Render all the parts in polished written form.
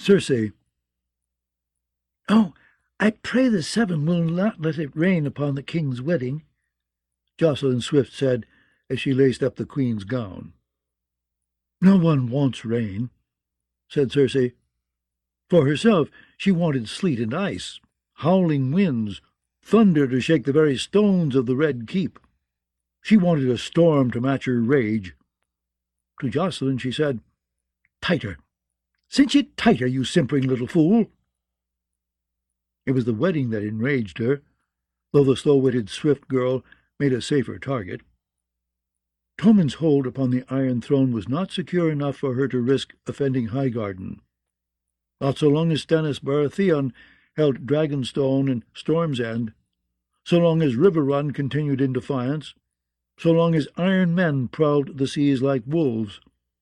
Circe. Oh, I pray the Seven will not let it rain upon the king's wedding, Jocelyn Swift said as she laced up the queen's gown. No one wants rain, said Circe. For herself, she wanted sleet and ice, howling winds, thunder to shake the very stones of the Red Keep. She wanted a storm to match her rage. To Jocelyn she said, "Tighter. Cinch it tighter, you simpering little fool." It was the wedding that enraged her, though the slow-witted Swift girl made a safer target. Tommen's hold upon the Iron Throne was not secure enough for her to risk offending Highgarden. Not so long as Stannis Baratheon held Dragonstone and Storm's End, so long as Riverrun continued in defiance, so long as iron men prowled the seas like wolves.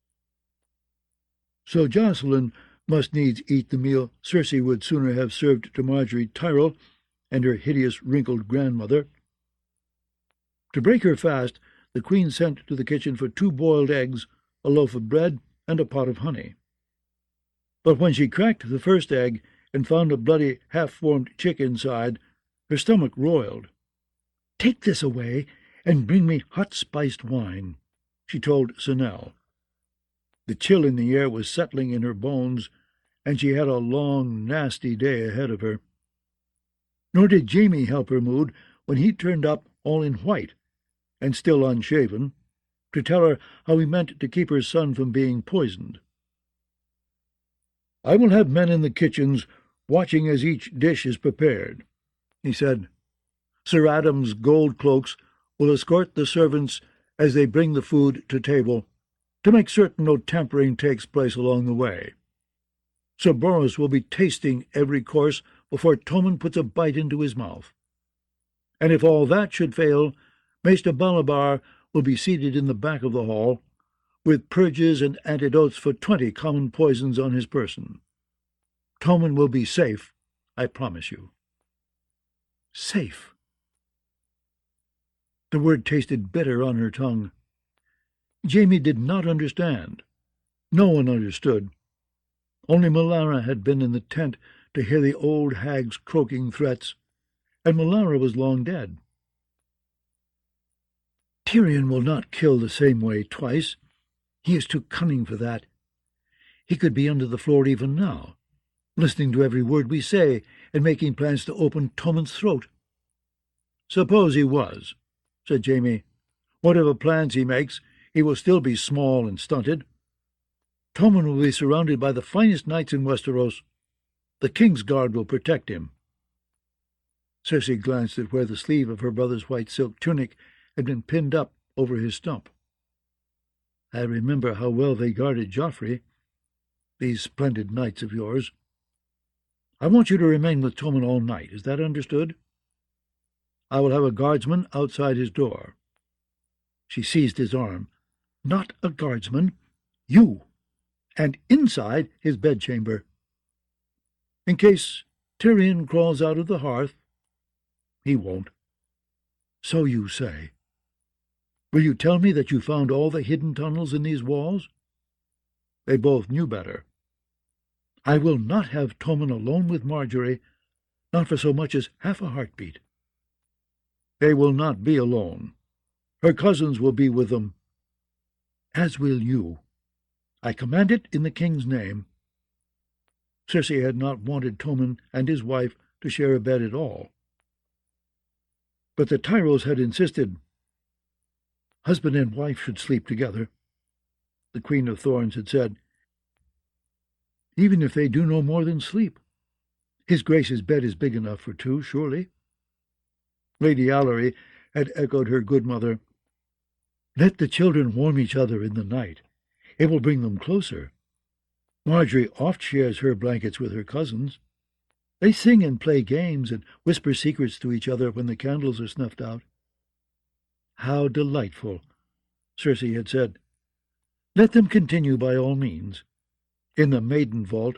So Jocelyn must needs eat the meal Circe would sooner have served to Margaery Tyrell and her hideous wrinkled grandmother. To break her fast, the queen sent to the kitchen for 2 boiled eggs, a loaf of bread, and a pot of honey. But when she cracked the first egg and found a bloody, half-formed chick inside, her stomach roiled. "Take this away, and bring me hot spiced wine," she told Senelle. The chill in the air was settling in her bones, and she had a long, nasty day ahead of her. Nor did Jaime help her mood when he turned up all in white, and still unshaven, to tell her how he meant to keep her son from being poisoned. "I will have men in the kitchens watching as each dish is prepared," he said. "Sir Adam's gold cloaks will escort the servants as they bring the food to table, to make certain no tampering takes place along the way. Sir Boros will be tasting every course before Tommen puts a bite into his mouth. And if all that should fail, Maester Balabar will be seated in the back of the hall, with purges and antidotes for 20 common poisons on his person. Tommen will be safe, I promise you." Safe. The word tasted bitter on her tongue. Jaime did not understand. No one understood. Only Melara had been in the tent to hear the old hag's croaking threats, and Melara was long dead. "Tyrion will not kill the same way twice. He is too cunning for that. He could be under the floor even now, listening to every word we say and making plans to open Tommen's throat." "Suppose he was," said Jaime. "Whatever plans he makes, he will still be small and stunted. Tommen will be surrounded by the finest knights in Westeros. The King's Guard will protect him." Circe glanced at where the sleeve of her brother's white silk tunic had been pinned up over his stump. "I remember how well they guarded Joffrey, these splendid knights of yours. I want you to remain with Tommen all night. Is that understood? I will have a guardsman outside his door." She seized his arm. "Not a guardsman. You. And inside his bedchamber. In case Tyrion crawls out of the hearth. He won't. So you say. Will you tell me that you found all the hidden tunnels in these walls?" They both knew better. "I will not have Tommen alone with Margaery, not for so much as half a heartbeat." "They will not be alone. Her cousins will be with them." "As will you. I command it in the king's name." Circe had not wanted Tommen and his wife to share a bed at all. But the Tyrells had insisted. Husband and wife should sleep together. The Queen of Thorns had said, "Even if they do no more than sleep. His Grace's bed is big enough for 2, surely." Lady Allery had echoed her good mother. "Let the children warm each other in the night. It will bring them closer. Margaery oft shares her blankets with her cousins. They sing and play games and whisper secrets to each other when the candles are snuffed out." "How delightful," Circe had said. "Let them continue by all means. In the maiden vault."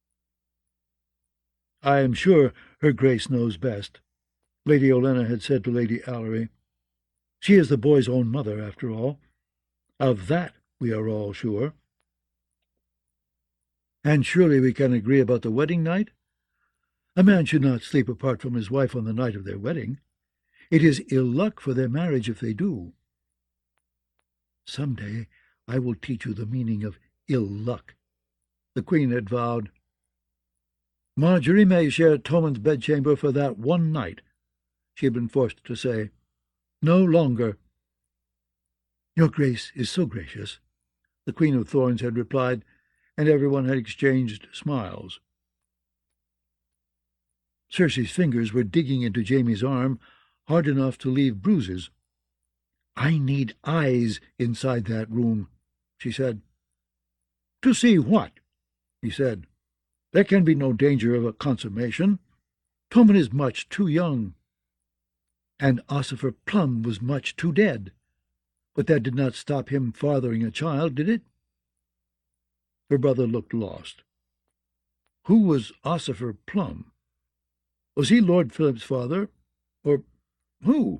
"I am sure her Grace knows best," Lady Olenna had said to Lady Allery. "She is the boy's own mother, after all. Of that we are all sure." And surely we can agree about the wedding night? A man should not sleep apart from his wife on the night of their wedding. It is ill luck for their marriage if they do. Some day I will teach you the meaning of ill luck, the Queen had vowed. Marjorie may share Tomon's bedchamber for that one night, she had been forced to say. No longer. Your Grace is so gracious, the Queen of Thorns had replied, and everyone had exchanged smiles. Cersei's fingers were digging into Jaime's arm, hard enough to leave bruises. I need eyes inside that room, she said. To see what? He said. There can be no danger of a consummation. Tommen is much too young. And Ossifer Plum was much too dead. But that did not stop him fathering a child, did it? Her brother looked lost. Who was Ossifer Plum? Was he Lord Philip's father? Or who?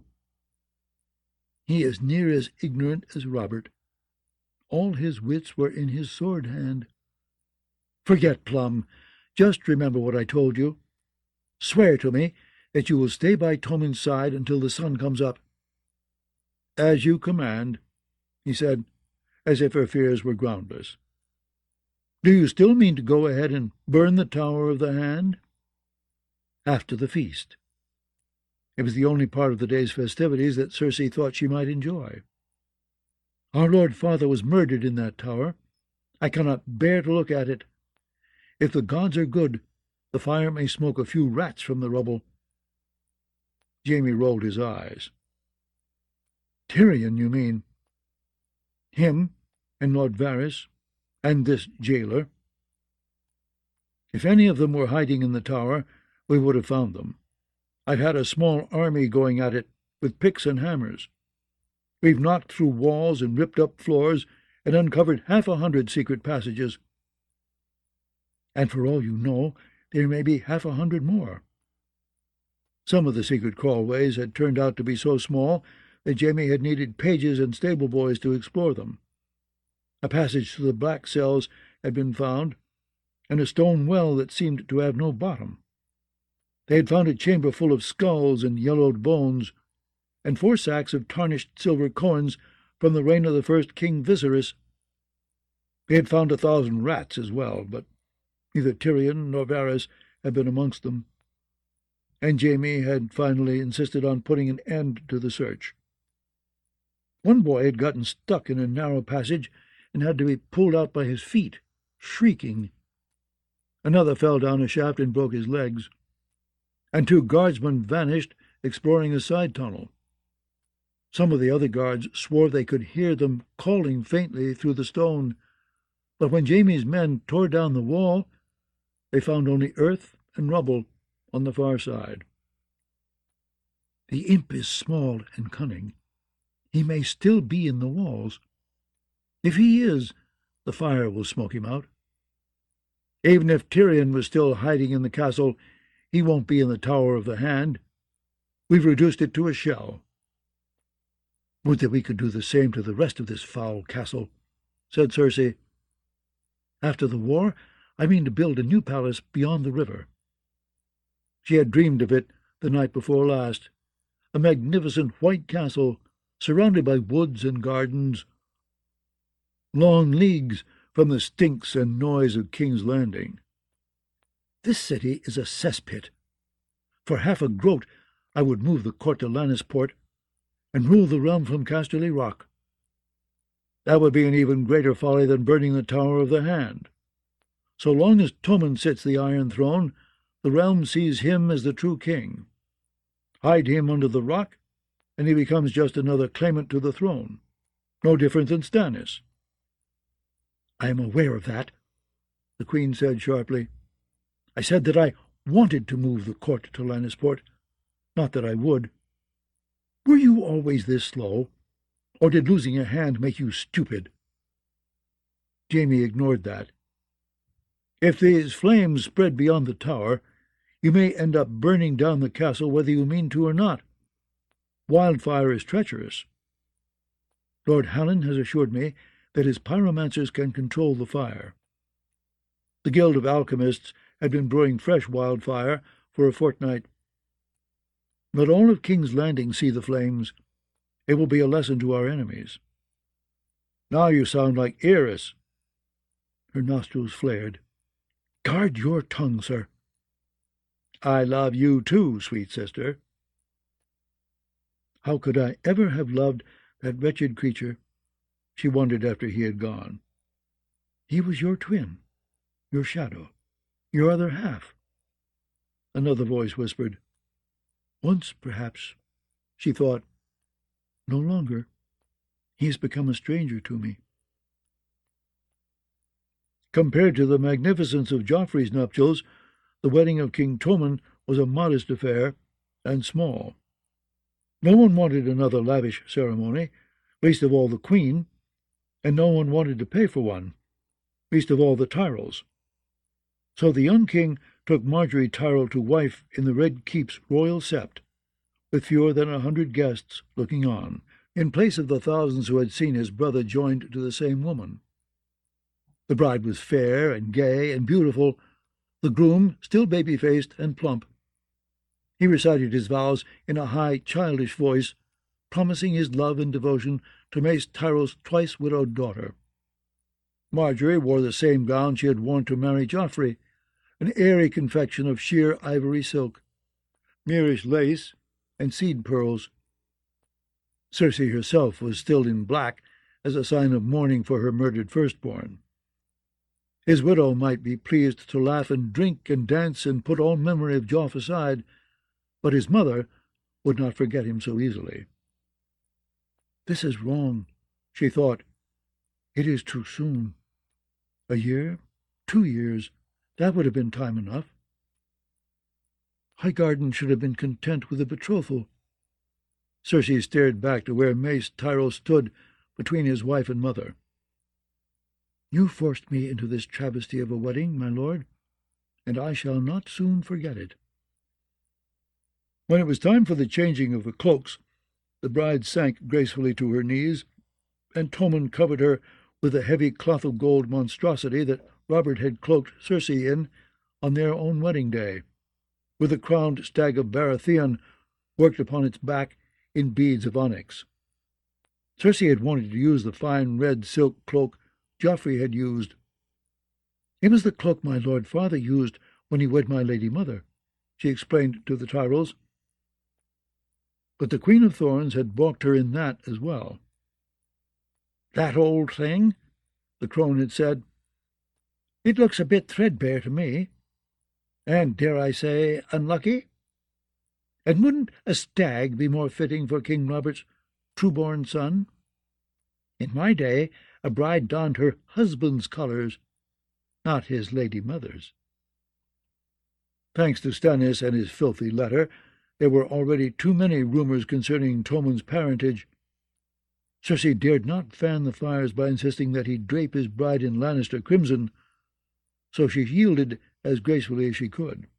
He is near as ignorant as Robert. All his wits were in his sword hand. Forget Plum. Just remember what I told you. Swear to me that you will stay by Tommen's side until the sun comes up. As you command, he said, as if her fears were groundless. Do you still mean to go ahead and burn the Tower of the Hand? After the feast. It was the only part of the day's festivities that Cersei thought she might enjoy. Our Lord Father was murdered in that tower. I cannot bear to look at it. If the gods are good, the fire may smoke a few rats from the rubble. Jaime rolled his eyes. Tyrion, you mean? Him, and Lord Varys, and this jailer. If any of them were hiding in the tower, we would have found them. I've had a small army going at it, with picks and hammers. We've knocked through walls and ripped up floors and uncovered 100 secret passages. And for all you know, there may be 100 more. Some of the secret crawlways had turned out to be so small that Jaime had needed pages and stable boys to explore them. A passage to the black cells had been found, and a stone well that seemed to have no bottom. They had found a chamber full of skulls and yellowed bones, and 4 sacks of tarnished silver coins from the reign of the first King Viserys. They had found 1,000 rats as well, but neither Tyrion nor Varys had been amongst them, and Jaime had finally insisted on putting an end to the search. One boy had gotten stuck in a narrow passage and had to be pulled out by his feet, shrieking. Another fell down a shaft and broke his legs, and 2 guardsmen vanished exploring a side tunnel. Some of the other guards swore they could hear them calling faintly through the stone, but when Jaime's men tore down the wall, they found only earth and rubble on the far side. The imp is small and cunning. He may still be in the walls. If he is, the fire will smoke him out. Even if Tyrion was still hiding in the castle, he won't be in the Tower of the Hand. We've reduced it to a shell. Would that we could do the same to the rest of this foul castle, said Cersei. After the war, I mean to build a new palace beyond the river. She had dreamed of it the night before last, a magnificent white castle surrounded by woods and gardens, long leagues from the stinks and noise of King's Landing. This city is a cesspit. For half a groat I would move the court to Lannisport and rule the realm from Casterly Rock. That would be an even greater folly than burning the Tower of the Hand. So long as Tommen sits the Iron Throne, the realm sees him as the true king. Hide him under the rock, and he becomes just another claimant to the throne, no different than Stannis. I am aware of that, the Queen said sharply. I said that I wanted to move the court to Lannisport, not that I would. Were you always this slow, or did losing a hand make you stupid? Jaime ignored that. If these flames spread beyond the tower, you may end up burning down the castle whether you mean to or not. Wildfire is treacherous. Lord Hallen has assured me that his pyromancers can control the fire. The Guild of Alchemists had been brewing fresh wildfire for a fortnight. Let all of King's Landing see the flames. It will be a lesson to our enemies. Now you sound like Eris. Her nostrils flared. Guard your tongue, sir. I love you too, sweet sister. How could I ever have loved that wretched creature? She wondered after he had gone. He was your twin, your shadow, your other half. Another voice whispered. Once, perhaps, she thought. No longer. He has become a stranger to me. Compared to the magnificence of Joffrey's nuptials, the wedding of King Tommen was a modest affair, and small. No one wanted another lavish ceremony, least of all the Queen, and no one wanted to pay for one, least of all the Tyrells. So the young king took Margaery Tyrell to wife in the Red Keep's royal sept, with fewer than 100 guests looking on, in place of the thousands who had seen his brother joined to the same woman. The bride was fair and gay and beautiful, the groom still baby-faced and plump. He recited his vows in a high, childish voice, promising his love and devotion to Mace Tyrell's twice-widowed daughter. Margaery wore the same gown she had worn to marry Joffrey, an airy confection of sheer ivory silk, Moorish lace, and seed pearls. Cersei herself was still in black as a sign of mourning for her murdered firstborn. His widow might be pleased to laugh and drink and dance and put all memory of Joff aside, but his mother would not forget him so easily. This is wrong, she thought. It is too soon. A year, 2 years, that would have been time enough. Highgarden should have been content with a betrothal. Cersei stared back to where Mace Tyrell stood between his wife and mother. You forced me into this travesty of a wedding, my lord, and I shall not soon forget it. When it was time for the changing of the cloaks, the bride sank gracefully to her knees, and Tommen covered her with the heavy cloth-of-gold monstrosity that Robert had cloaked Cersei in on their own wedding day, with the crowned stag of Baratheon worked upon its back in beads of onyx. Cersei had wanted to use the fine red silk cloak Joffrey had used. It was the cloak my lord father used when he wed my lady mother, she explained to the Tyrells. But the Queen of Thorns had balked her in that as well. That old thing, the crone had said. It looks a bit threadbare to me, and, dare I say, unlucky. And wouldn't a stag be more fitting for King Robert's true-born son? In my day, a bride donned her husband's colours, not his lady mother's. Thanks to Stannis and his filthy letter, there were already too many rumours concerning Tommen's parentage. Cersei dared not fan the fires by insisting that he drape his bride in Lannister crimson, so she yielded as gracefully as she could.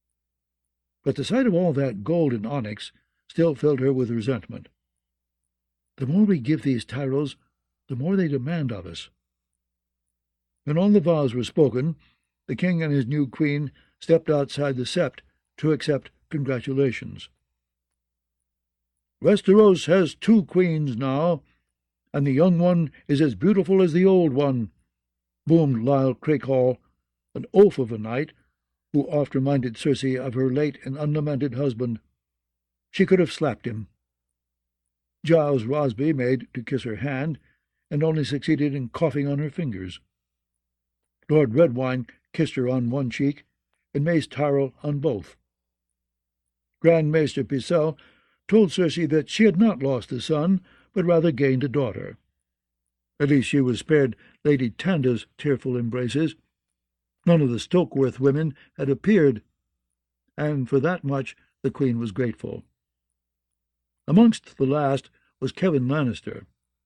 But the sight of all that gold and onyx still filled her with resentment. The more we give these Tyrells, the more they demand of us. When all the vows were spoken, the king and his new queen stepped outside the sept to accept congratulations. Westeros has 2 queens now, and the young one is as beautiful as the old one, boomed Lyle Craighall, an oaf of a knight, who oft reminded Cersei of her late and unlamented husband. She could have slapped him. Giles Rosby made to kiss her hand, and only succeeded in coughing on her fingers. Lord Redwyne kissed her on one cheek, and Mace Tyrell on both. Grand Maester Pycelle told Cersei that she had not lost a son, but rather gained a daughter. At least she was spared Lady Tanda's tearful embraces. None of the Stokeworth women had appeared, and for that much the Queen was grateful. Amongst the last was Kevin Lannister.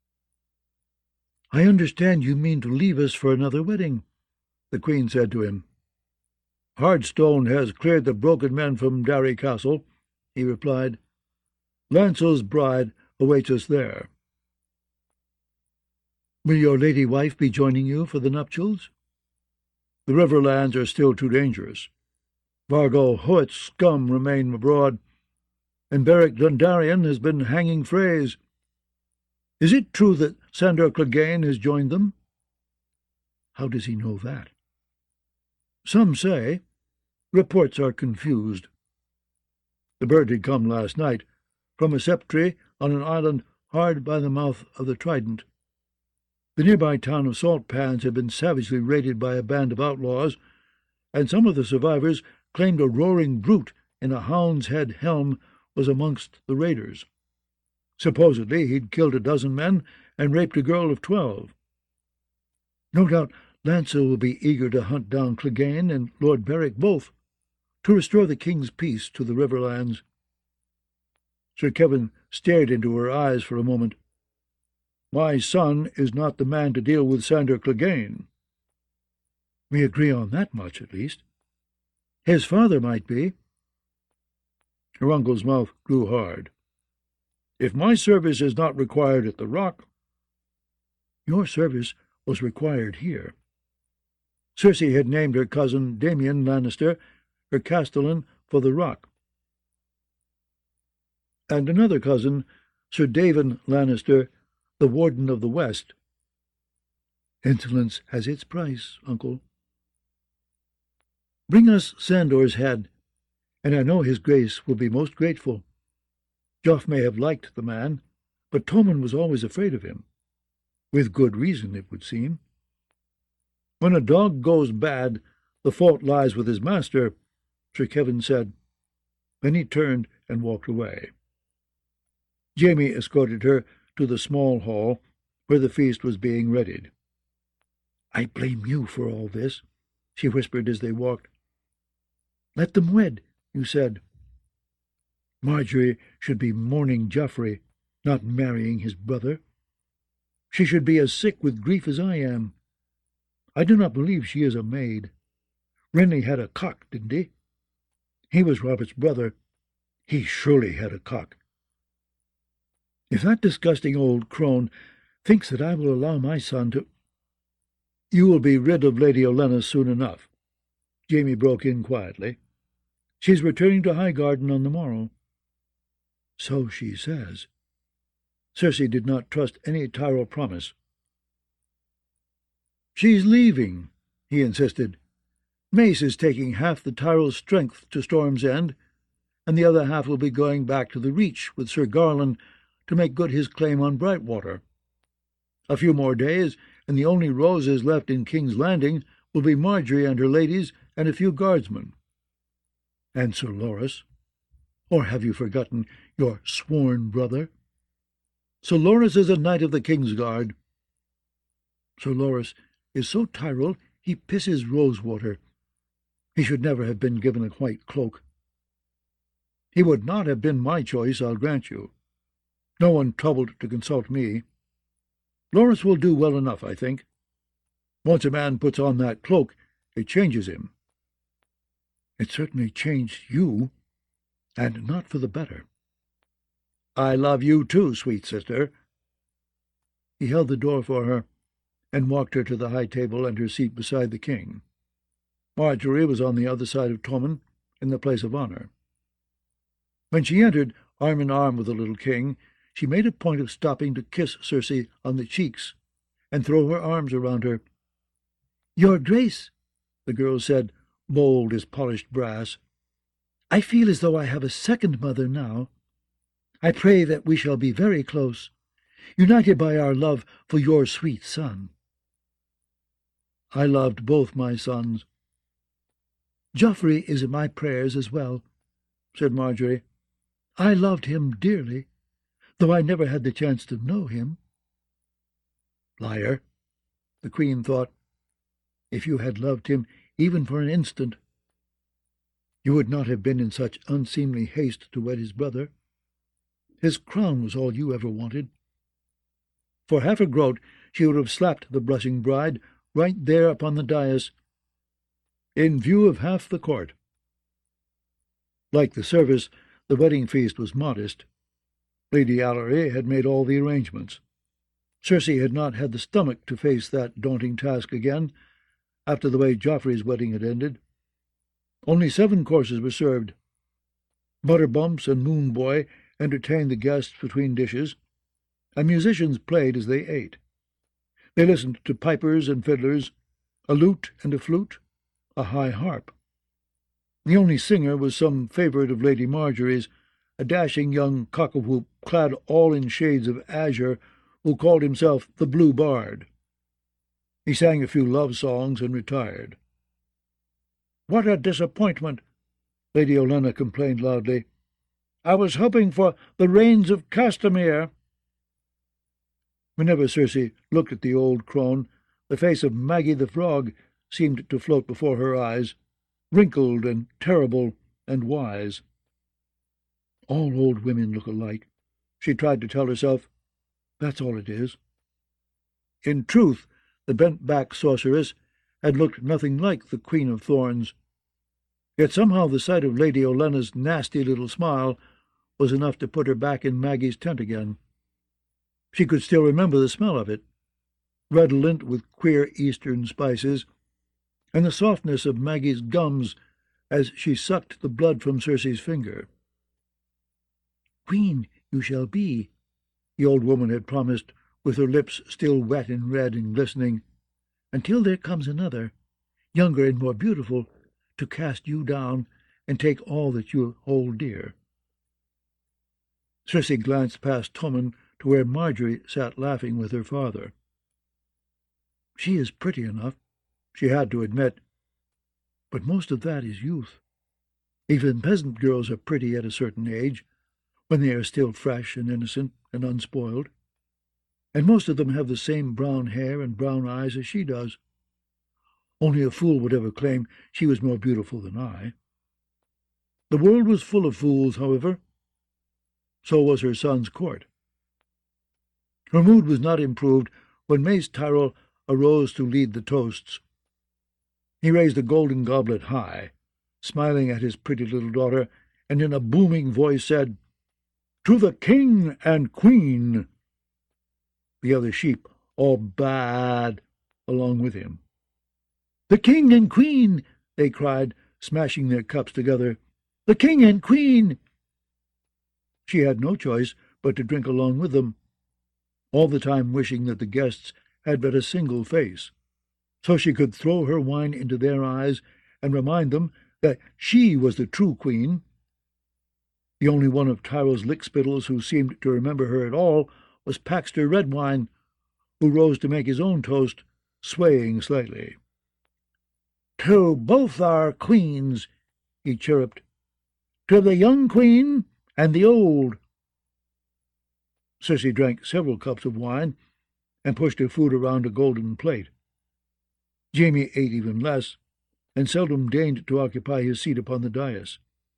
"I understand you mean to leave us for another wedding," the Queen said to him. "Hardstone has cleared the broken men from Darry Castle," he replied. "Lancel's bride awaits us there." "Will your lady wife be joining you for the nuptials?" The Riverlands are still too dangerous. Vargo Hoet's scum remain abroad, and Beric Dondarrion has been hanging Freys. Is it true that Sandor Clegane has joined them?" "How does he know that?" "Some say. Reports are confused. The bird had come last night from a septry on an island hard by the mouth of the Trident. The nearby town of Saltpans had been savagely raided by a band of outlaws, and some of the survivors claimed a roaring brute in a hound's head helm was amongst the raiders. Supposedly he'd killed a dozen men and raped a girl of 12. No doubt Lancel will be eager to hunt down Clegane and Lord Beric both, to restore the king's peace to the Riverlands." Sir Kevin stared into her eyes for a moment. "My son is not the man to deal with Sandor Clegane." "We agree on that much, at least. His father might be." Her uncle's mouth grew hard. "If my service is not required at the Rock—" "Your service was required here." Cersei had named her cousin Damian Lannister her castellan for the Rock, and another cousin, Sir Daven Lannister, the Warden of the West. "Insolence has its price, uncle." "Bring us Sandor's head, and I know his grace will be most grateful. Joff may have liked the man, but Tommen was always afraid of him. With good reason, it would seem. When a dog goes bad, the fault lies with his master," Sir Kevin said. Then he turned and walked away. Jaime escorted her to the small hall where the feast was being readied. "I blame you for all this," she whispered as they walked. "Let them wed, you said. Marjorie should be mourning Joffrey, not marrying his brother. She should be as sick with grief as I am. I do not believe she is a maid. Renly had a cock, didn't he? He was Robert's brother. He surely had a cock. If that disgusting old crone thinks that I will allow my son to—" "You will be rid of Lady Olenna soon enough," Jaime broke in quietly. "She's returning to Highgarden on the morrow." "So she says." Cersei did not trust any Tyrell promise. "She's leaving," he insisted. "Mace is taking half the Tyrell's strength to Storm's End, and the other half will be going back to the Reach with Sir Garland to make good his claim on Brightwater. A few more days, and the only roses left in King's Landing will be Marjorie and her ladies and a few guardsmen." "And Sir Loras? Or have you forgotten your sworn brother?" "Sir Loras is a knight of the Kingsguard." "Sir Loras is so Tyrell he pisses rosewater. He should never have been given a white cloak." "He would not have been my choice, I'll grant you. No one troubled to consult me. Loras will do well enough, I think. Once a man puts on that cloak, it changes him." "It certainly changed you, and not for the better." "I love you too, sweet sister." He held the door for her, and walked her to the high table and her seat beside the king. Marjorie was on the other side of Tommen, in the place of honour. When she entered, arm in arm with the little king, she made a point of stopping to kiss Cersei on the cheeks, and throw her arms around her. "Your Grace," the girl said, bold as polished brass, "I feel as though I have a second mother now. I pray that we shall be very close, united by our love for your sweet son." "I loved both my sons." "Joffrey is in my prayers as well," said Marjorie. "I loved him dearly, though I never had the chance to know him." "Liar," the Queen thought. "If you had loved him even for an instant, you would not have been in such unseemly haste to wed his brother. His crown was all you ever wanted." For half a groat she would have slapped the blushing bride right there upon the dais, in view of half the court. Like the service, the wedding feast was modest. Lady Allery had made all the arrangements. Cersei had not had the stomach to face that daunting task again, after the way Joffrey's wedding had ended. Only 7 courses were served. Butterbumps and Moonboy entertained the guests between dishes, and musicians played as they ate. They listened to pipers and fiddlers, a lute and a flute, a high harp. The only singer was some favourite of Lady Marjorie's, a dashing young cock-a-whoop clad all in shades of azure, who called himself the Blue Bard. He sang a few love songs and retired. "What a disappointment!" Lady Olenna complained loudly. "I was hoping for the Rains of Castamere." Whenever Cersei looked at the old crone, the face of Maggie the Frog seemed to float before her eyes, wrinkled and terrible and wise. All old women look alike, she tried to tell herself. That's all it is. In truth, the bent-back sorceress had looked nothing like the Queen of Thorns. Yet somehow the sight of Lady Olenna's nasty little smile was enough to put her back in Maggie's tent again. She could still remember the smell of it, redolent with queer Eastern spices, and the softness of Maggie's gums as she sucked the blood from Cersei's finger. "Queen you shall be," the old woman had promised, with her lips still wet and red and glistening, "until there comes another, younger and more beautiful, to cast you down and take all that you hold dear." Cersei glanced past Tommen to where Marjorie sat laughing with her father. She is pretty enough, she had to admit, but most of that is youth. Even peasant girls are pretty at a certain age, when they are still fresh and innocent and unspoiled, and most of them have the same brown hair and brown eyes as she does. Only a fool would ever claim she was more beautiful than I. The world was full of fools, however. So was her son's court. Her mood was not improved when Mace Tyrell arose to lead the toasts. He raised a golden goblet high, smiling at his pretty little daughter, and in a booming voice said, "To the King and Queen!" The other sheep all baaed along with him. "The King and Queen!" they cried, smashing their cups together. "The King and Queen!" She had no choice but to drink along with them, all the time wishing that the guests had but a single face, so she could throw her wine into their eyes and remind them that she was the true queen. The only one of Tyrell's lickspittles who seemed to remember her at all was Paxter Redwine, who rose to make his own toast, swaying slightly. "To both our queens," he chirruped. "To the young queen and the old." Cersei drank several cups of wine and pushed her food around a golden plate. Jaime ate even less, and seldom deigned to occupy his seat upon the dais.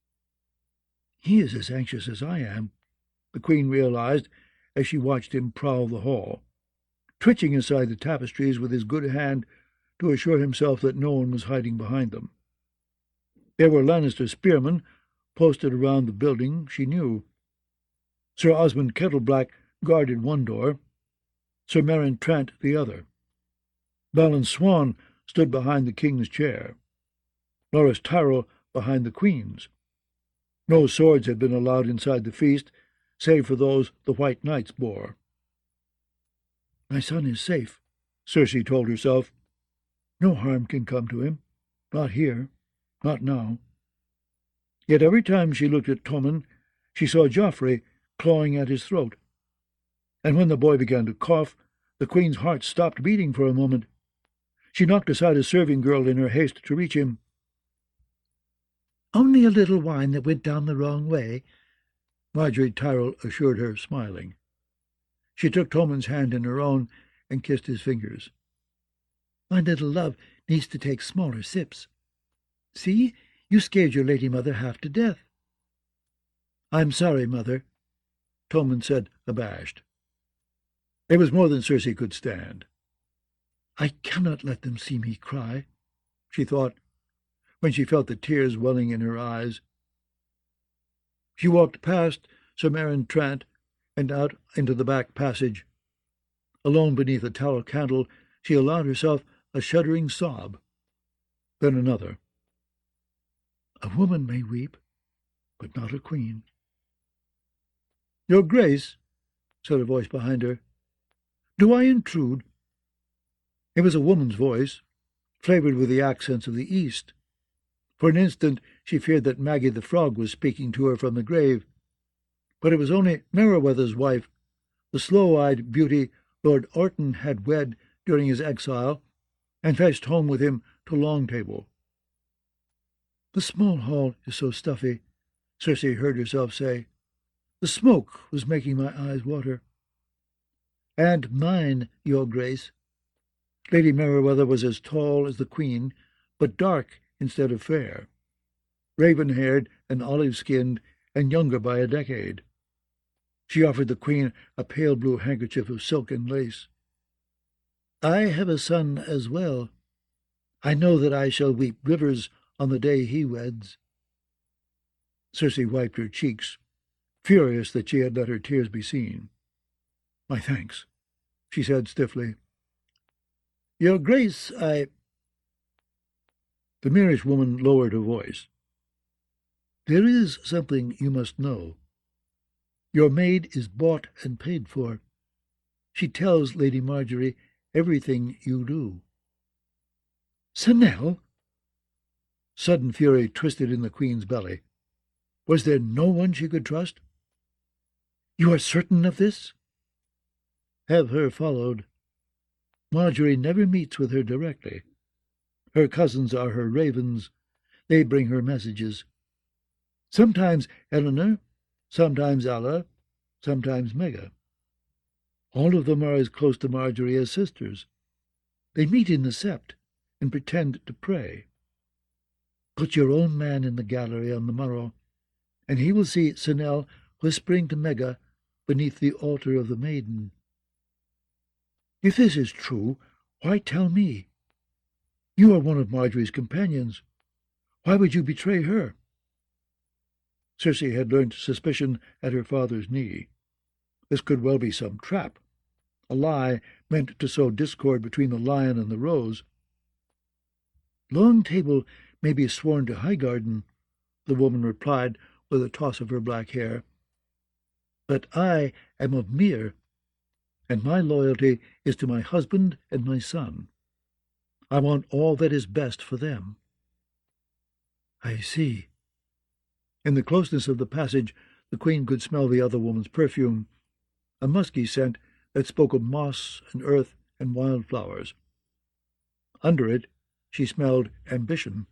"He is as anxious as I am," the queen realized as she watched him prowl the hall, twitching aside the tapestries with his good hand to assure himself that no one was hiding behind them. There were Lannister spearmen posted around the building, she knew. Sir Osmond Kettleblack guarded one door, Sir Meryn Trant the other. Balon Swan stood behind the king's chair, Loras Tyrell behind the queen's. No swords had been allowed inside the feast, save for those the White Knights bore. "My son is safe," Cersei told herself. "No harm can come to him. Not here. Not now." Yet every time she looked at Tommen, she saw Joffrey clawing at his throat. And when the boy began to cough, the queen's heart stopped beating for a moment. She knocked aside a serving girl in her haste to reach him. "Only a little wine that went down the wrong way," Marjorie Tyrell assured her, smiling. She took Tommen's hand in her own and kissed his fingers. "My little love needs to take smaller sips. See, you scared your lady mother half to death." "I'm sorry, mother," Tommen said, abashed. It was more than Cersei could stand. "I cannot let them see me cry," she thought, when she felt the tears welling in her eyes. She walked past Sir Meryn Trant and out into the back passage. Alone beneath a tallow candle, she allowed herself a shuddering sob. then another. A woman may weep, but not a queen. Your Grace, said a voice behind her, do I intrude? It was a woman's voice, flavoured with the accents of the East. For an instant she feared that Maggie the Frog was speaking to her from the grave, but it was only Merryweather's wife, the slow-eyed beauty Lord Orton had wed during his exile and fetched home with him to Longtable. The small hall is so stuffy, Circe heard herself say. The smoke was making my eyes water. And mine, your Grace. Lady Merryweather was as tall as the Queen, but dark instead of fair, raven-haired and olive-skinned, and younger by a decade. She offered the Queen a pale blue handkerchief of silk and lace. I have a son as well. I know that I shall weep rivers on the day he weds. Circe wiped her cheeks, furious that she had let her tears be seen. My thanks, she said stiffly. Your Grace, The Moorish woman lowered her voice. There is something you must know. Your maid is bought and paid for. She tells Lady Marjorie everything you do. Senelle? Sudden fury twisted in the Queen's belly. Was there no one she could trust? You are certain of this? Have her followed. Marjorie never meets with her directly. Her cousins are her ravens. They bring her messages. Sometimes Eleanor, sometimes Ella, sometimes Mega. All of them are as close to Marjorie as sisters. They meet in the sept and pretend to pray. Put your own man in the gallery on the morrow, and he will see Senelle whispering to Mega beneath the altar of the maiden. If this is true, why tell me? You are one of Marjorie's companions. Why would you betray her? Circe had learnt suspicion at her father's knee. This could well be some trap, a lie meant to sow discord between the lion and the rose. Longtable may be sworn to Highgarden, the woman replied with a toss of her black hair. But I am of Mere, and my loyalty is to my husband and my son. I want all that is best for them. I see. In the closeness of the passage, the Queen could smell the other woman's perfume, a musky scent that spoke of moss and earth and wildflowers. Under it, she smelled ambition.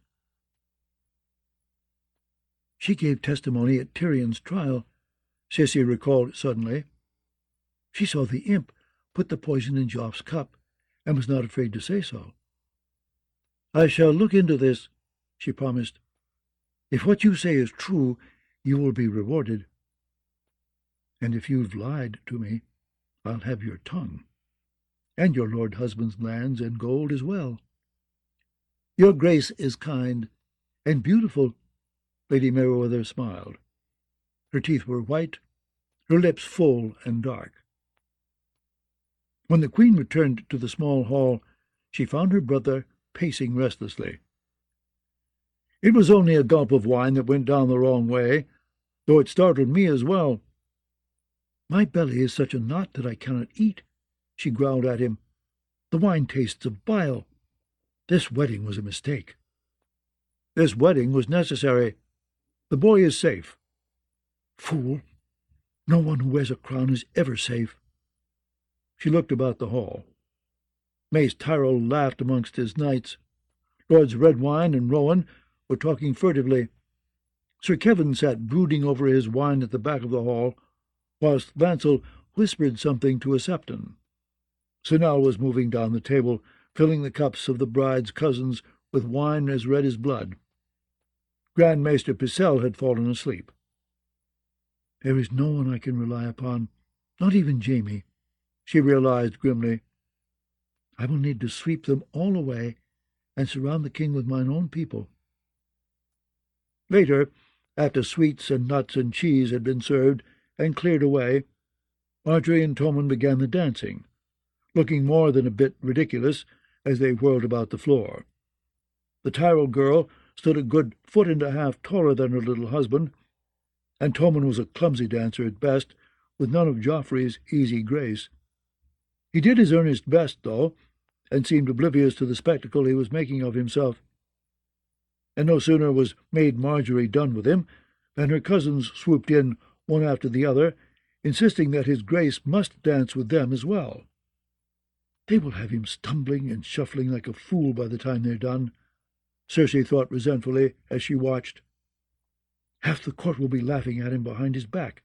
She gave testimony at Tyrion's trial, Circe recalled suddenly. She saw the imp put the poison in Joff's cup, and was not afraid to say so. I shall look into this, she promised. If what you say is true, you will be rewarded. And if you've lied to me, I'll have your tongue, and your lord husband's lands and gold as well. Your Grace is kind and beautiful, Lady Merryweather smiled. Her teeth were white, her lips full and dark. When the Queen returned to the small hall, she found her brother pacing restlessly. It was only a gulp of wine that went down the wrong way, though it startled me as well. My belly is such a knot that I cannot eat, she growled at him. The wine tastes of bile. This wedding was a mistake. This wedding was necessary. The boy is safe. Fool! No one who wears a crown is ever safe. She looked about the hall. Mace Tyrell laughed amongst his knights. Lords Redwyne and Rowan were talking furtively. Sir Kevin sat brooding over his wine at the back of the hall, whilst Lancel whispered something to a Septon. Senelle was moving down the table, filling the cups of the bride's cousins with wine as red as blood. Grand Maester Picel had fallen asleep. There is no one I can rely upon, not even Jamie, she realized grimly. I will need to sweep them all away and surround the king with mine own people. Later, after sweets and nuts and cheese had been served and cleared away, Marjorie and Tommen began the dancing, looking more than a bit ridiculous as they whirled about the floor. The Tyrell girl stood a good 1.5 feet taller than her little husband, and Tommen was a clumsy dancer at best, with none of Joffrey's easy grace. He did his earnest best, though, and seemed oblivious to the spectacle he was making of himself. And no sooner was Maid Marjorie done with him than her cousins swooped in, one after the other, insisting that his grace must dance with them as well. "They will have him stumbling and shuffling like a fool by the time they're done," Cersei thought resentfully as she watched. "Half the court will be laughing at him behind his back."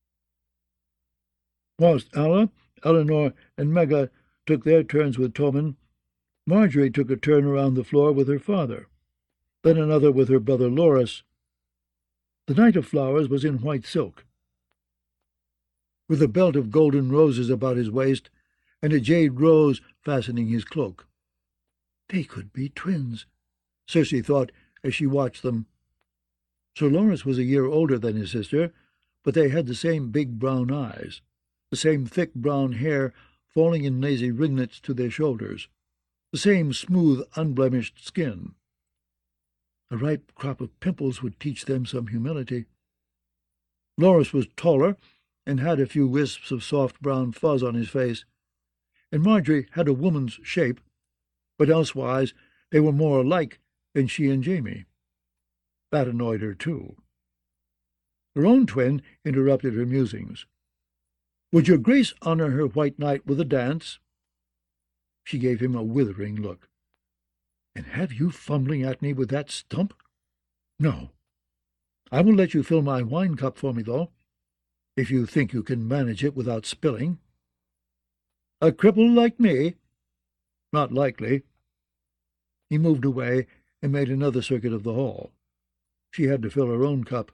Whilst Alla, Eleanor, and Megga took their turns with Tommen, Marjorie took a turn around the floor with her father, then another with her brother Loras. The Knight of Flowers was in white silk, with a belt of golden roses about his waist and a jade rose fastening his cloak. They could be twins, Cersei thought as she watched them. Sir Loras was a year older than his sister, but they had the same big brown eyes, the same thick brown hair falling in lazy ringlets to their shoulders, the same smooth, unblemished skin. A ripe crop of pimples would teach them some humility. Loras was taller and had a few wisps of soft brown fuzz on his face, and Marjorie had a woman's shape, but elsewise they were more alike than she and Jaime. That annoyed her, too. Her own twin interrupted her musings. "Would your grace honour her white knight with a dance?" She gave him a withering look. "And have you fumbling at me with that stump? No. I will let you fill my wine-cup for me, though, if you think you can manage it without spilling." "A cripple like me? Not likely." He moved away and made another circuit of the hall. She had to fill her own cup.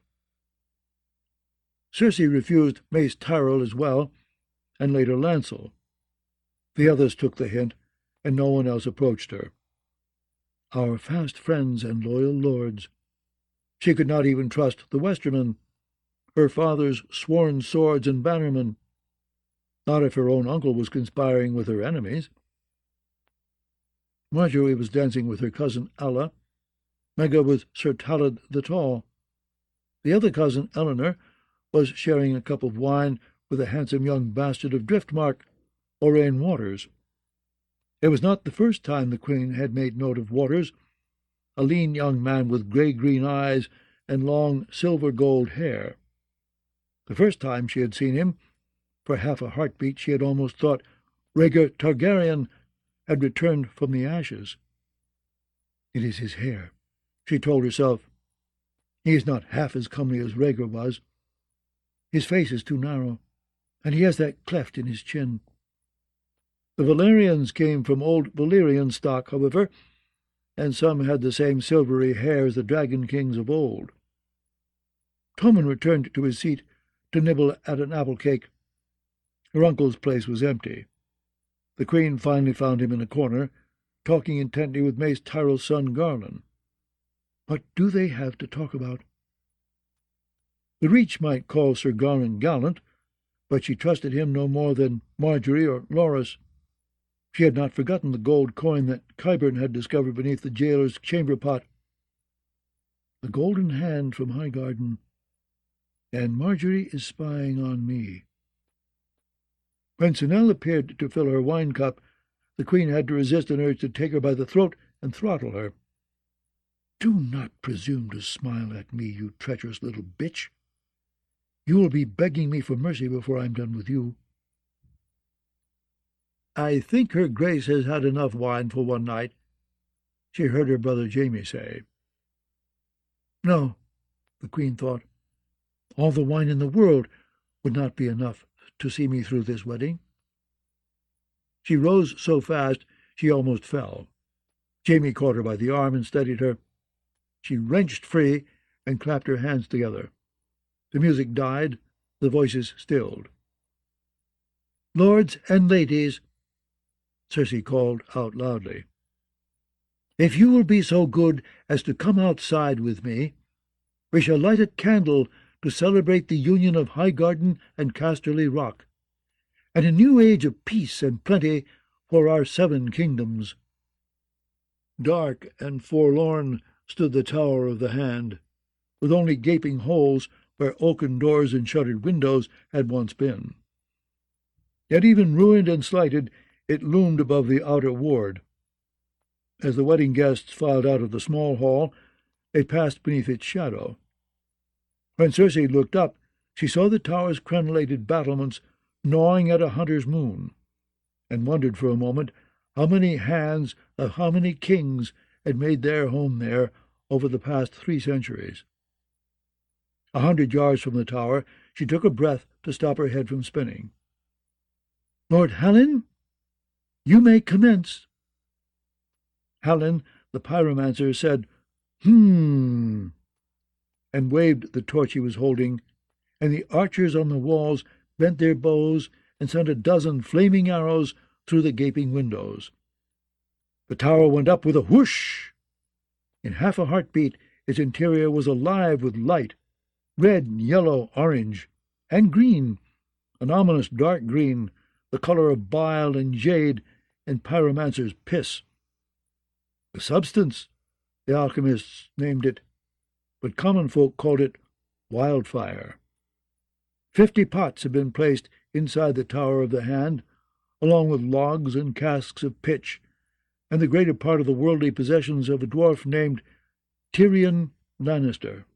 Cersei refused Mace Tyrell as well, and later Lancel. The others took the hint, and no one else approached her. Our fast friends and loyal lords. She could not even trust the Westermen, her father's sworn swords and bannermen, not if her own uncle was conspiring with her enemies. Marjorie was dancing with her cousin Alla, Megga with Sir Talad the Tall. The other cousin, Eleanor, was sharing a cup of wine with a handsome young bastard of Driftmark, Orain Waters. It was not the first time the Queen had made note of Waters, a lean young man with grey-green eyes and long silver-gold hair. The first time she had seen him, for half a heartbeat she had almost thought Rhaegar Targaryen had returned from the ashes. "It is his hair," she told herself. "He is not half as comely as Rhaegar was. His face is too narrow, and he has that cleft in his chin." The Valyrians came from old Valyrian stock, however, and some had the same silvery hair as the dragon kings of old. Tommen returned to his seat to nibble at an apple cake. Her uncle's place was empty. The Queen finally found him in a corner, talking intently with Mace Tyrell's son Garland. What do they have to talk about? The Reach might call Sir Garland gallant, but she trusted him no more than Marjorie or Loras. She had not forgotten the gold coin that Qyburn had discovered beneath the jailer's chamber pot. The golden hand from Highgarden. And Marjorie is spying on me. When Senelle appeared to fill her wine-cup, the Queen had to resist an urge to take her by the throat and throttle her. "Do not presume to smile at me, you treacherous little bitch. You will be begging me for mercy before I'm done with you." "I think her Grace has had enough wine for one night," she heard her brother Jaime say. No, the Queen thought. All the wine in the world would not be enough to see me through this wedding. She rose so fast she almost fell. Jaime caught her by the arm and steadied her. She wrenched free and clapped her hands together. The music died, the voices stilled. "Lords and ladies," Cersei called out loudly, "if you will be so good as to come outside with me, we shall light a candle to celebrate the union of Highgarden and Casterly Rock, and a new age of peace and plenty for our 7 kingdoms." Dark and forlorn stood the Tower of the Hand, with only gaping holes where oaken doors and shuttered windows had once been. Yet even ruined and slighted, it loomed above the outer ward. As the wedding guests filed out of the small hall, they passed beneath its shadow. When Circe looked up, she saw the tower's crenellated battlements gnawing at a hunter's moon, and wondered for a moment how many hands of how many kings had made their home there over the past 3 centuries. 100 yards from the tower, she took a breath to stop her head from spinning. "Lord Halin, you may commence." Halin, the pyromancer, said, and waved the torch he was holding, and the archers on the walls bent their bows and sent a dozen flaming arrows through the gaping windows. The tower went up with a whoosh. In half a heartbeat, its interior was alive with light, red, yellow, orange, and green, an ominous dark green, the color of bile and jade and pyromancer's piss. The substance, the alchemists named it, but common folk called it wildfire. 50 pots had been placed inside the Tower of the Hand, along with logs and casks of pitch, and the greater part of the worldly possessions of a dwarf named Tyrion Lannister.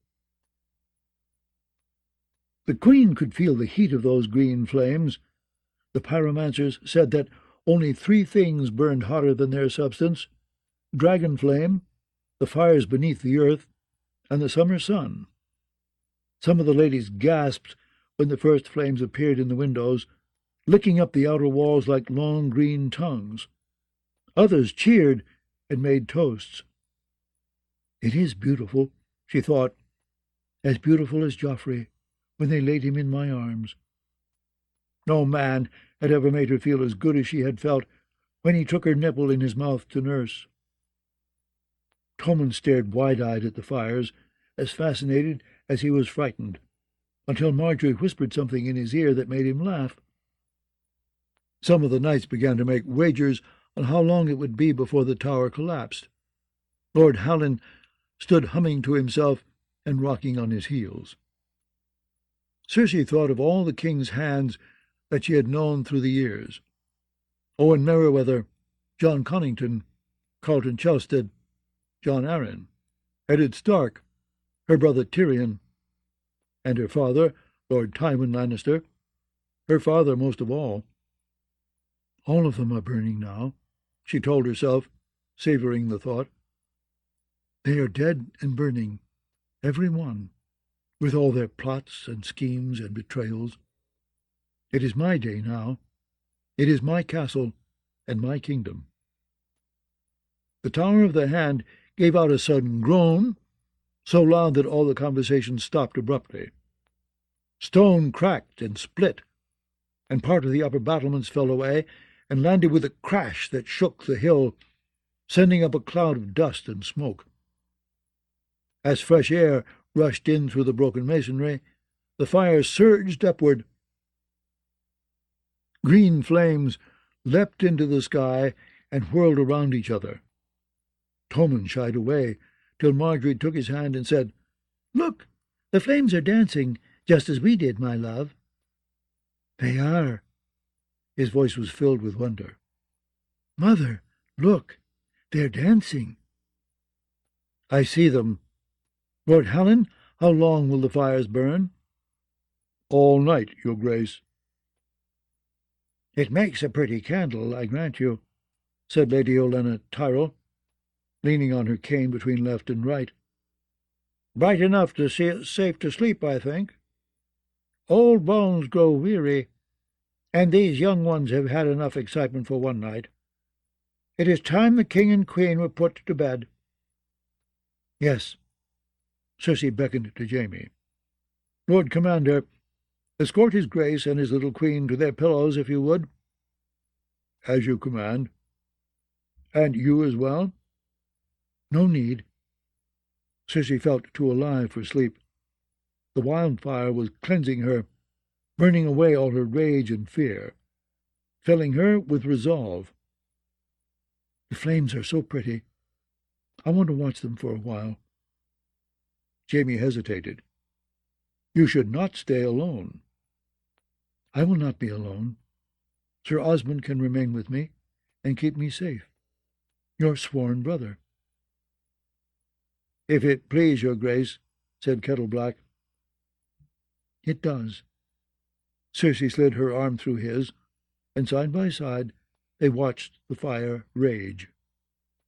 The queen could feel the heat of those green flames. The pyromancers said that only 3 things burned hotter than their substance: dragon flame, the fires beneath the earth, and the summer sun. Some of the ladies gasped when the first flames appeared in the windows, licking up the outer walls like long green tongues. Others cheered and made toasts. "It is beautiful," she thought, "as beautiful as Joffrey when they laid him in my arms." No man had ever made her feel as good as she had felt when he took her nipple in his mouth to nurse. Tommen stared wide-eyed at the fires, as fascinated as he was frightened, until Margaery whispered something in his ear that made him laugh. Some of the knights began to make wagers on how long it would be before the tower collapsed. Lord Halin stood humming to himself and rocking on his heels. Circe thought of all the king's hands that she had known through the years: Owen Merriweather, John Connington, Carlton Chelstead, John Arryn, Eddard Stark, her brother Tyrion, and her father, Lord Tywin Lannister, her father most of all. All of them are burning now, she told herself, savouring the thought. They are dead and burning, every one, with all their plots and schemes and betrayals. It is my day now. It is my castle and my kingdom. The Tower of the Hand gave out a sudden groan, so loud that all the conversation stopped abruptly. Stone cracked and split, and part of the upper battlements fell away and landed with a crash that shook the hill, sending up a cloud of dust and smoke. As fresh air rushed in through the broken masonry, the fire surged upward. Green flames leapt into the sky and whirled around each other. Tommen shied away, till Margaery took his hand and said, "Look, the flames are dancing, just as we did, my love." "They are." His voice was filled with wonder. "Mother, look, they're dancing." "I see them. Lord Halin, how long will the fires burn?" "All night, your grace." "It makes a pretty candle, I grant you," said Lady Olenna Tyrell, leaning on her cane between left and right. "Bright enough to see it safe to sleep, I think. Old bones grow weary, and these young ones have had enough excitement for one night. It is time the king and queen were put to bed." "Yes." Circe beckoned to Jaime. "Lord Commander, escort his grace and his little queen to their pillows, if you would." "As you command." "And you as well?" "No need." Circe felt too alive for sleep. The wildfire was cleansing her, burning away all her rage and fear, filling her with resolve. "The flames are so pretty. I want to watch them for a while." Jamie hesitated. "You should not stay alone." "I will not be alone. Sir Osmond can remain with me and keep me safe. Your sworn brother." "If it please your grace," said Kettle Black. "It does." Circe slid her arm through his, and side by side they watched the fire rage.